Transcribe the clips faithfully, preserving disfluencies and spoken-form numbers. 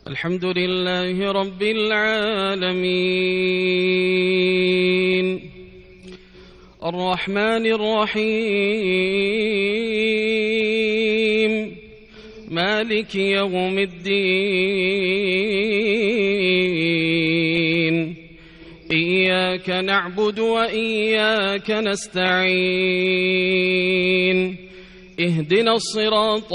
الحمد لله رب العالمين الرحمن الرحيم مالك يوم الدين إياك نعبد وإياك نستعين اهدنا الصراط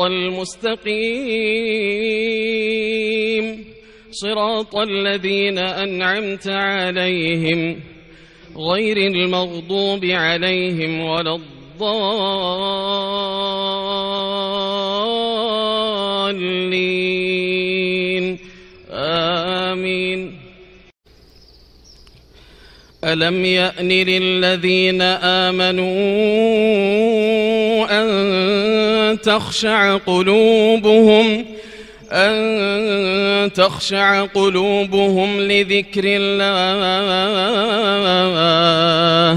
المستقيم صراط الذين أنعمت عليهم غير المغضوب عليهم ولا الضالين آمين. ألم يأن للذين آمنوا أن تخشع قلوبهم أن تخشع قلوبهم لذكر الله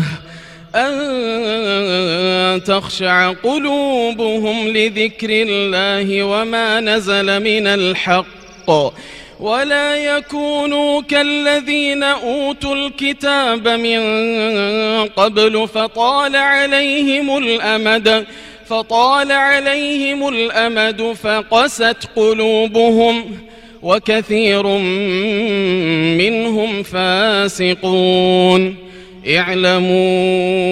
أن تخشع قلوبهم لذكر الله وما نزل من الحق ولا يكونوا كالذين أوتوا الكتاب من قبل فطال عليهم الأمد فطال عليهم الأمد فقست قلوبهم وكثير منهم فاسقون. اعلموا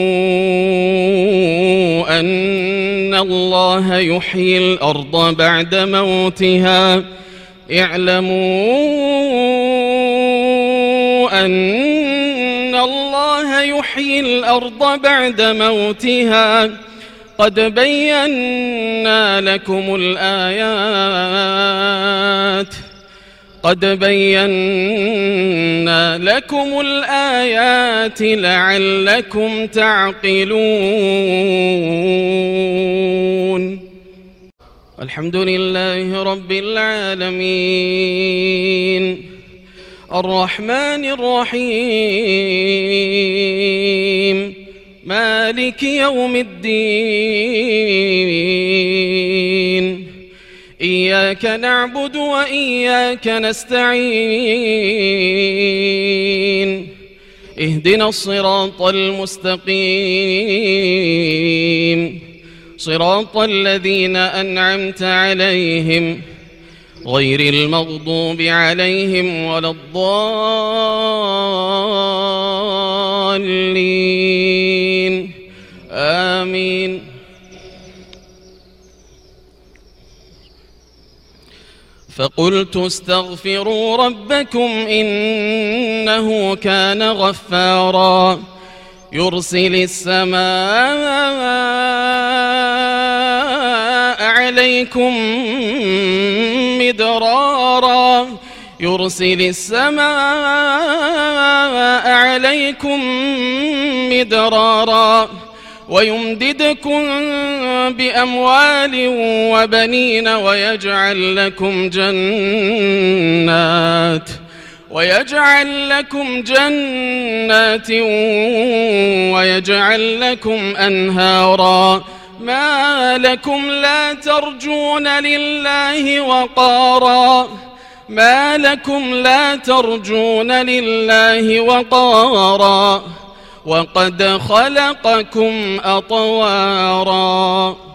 أن الله يحيي الأرض بعد موتها اعلموا أن الله يحيي الأرض بعد موتها قد بينا لكم الآيات قد بينا لكم الآيات لعلكم تعقلون. الحمد لله رب العالمين الرحمن الرحيم مالك يوم الدين إياك نعبد وإياك نستعين اهدنا الصراط المستقيم صراط الذين أنعمت عليهم غير المغضوب عليهم ولا الضالين آمين. فقلت استغفروا ربكم إنه كان غفارا يرسل السماء عليكم مدرارا يرسل السماء عليكم مدرارا ويمددكم بأموال وبنين ويجعل لكم جنات ويجعل لكم جنات ويجعل لكم أنهارا ما لكم لا ترجون لله وقارا ما لكم لا ترجون لله وقارا وقد خلقكم أطوارا.